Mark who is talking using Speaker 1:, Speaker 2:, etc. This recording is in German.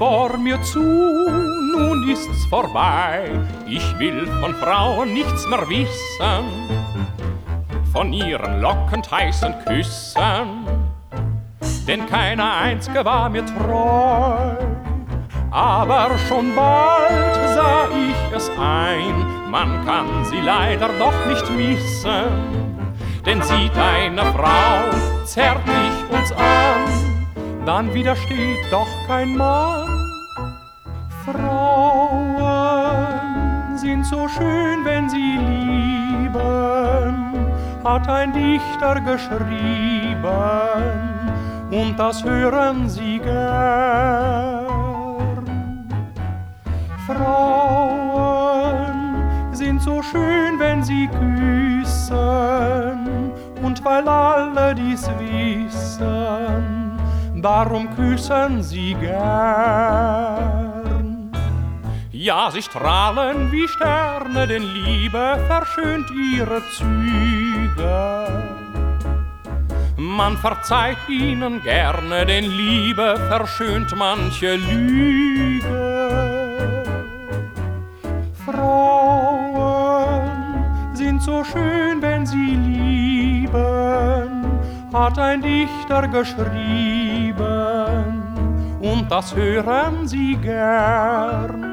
Speaker 1: vor mir zu, nun ist's vorbei. Ich will von Frauen nichts mehr wissen, von ihren lockend heißen Küssen, denn keine einzige war mir treu. Aber schon bald sah ich es ein, man kann sie leider doch nicht missen, denn sieht eine Frau zärtlich uns an, dann widersteht doch kein Mann. Frauen sind so schön, wenn sie lieben, hat ein Dichter geschrieben, und das hören sie gern. Frauen sind so schön, wenn sie küssen, und weil alle dies wissen, darum küssen sie gern. Ja, sie strahlen wie Sterne, denn Liebe verschönt ihre Züge. Man verzeiht ihnen gerne, denn Liebe verschönt manche Lüge. Frauen sind so schön, wenn sie lieben, hat ein Dichter geschrieben, und das hören sie gern.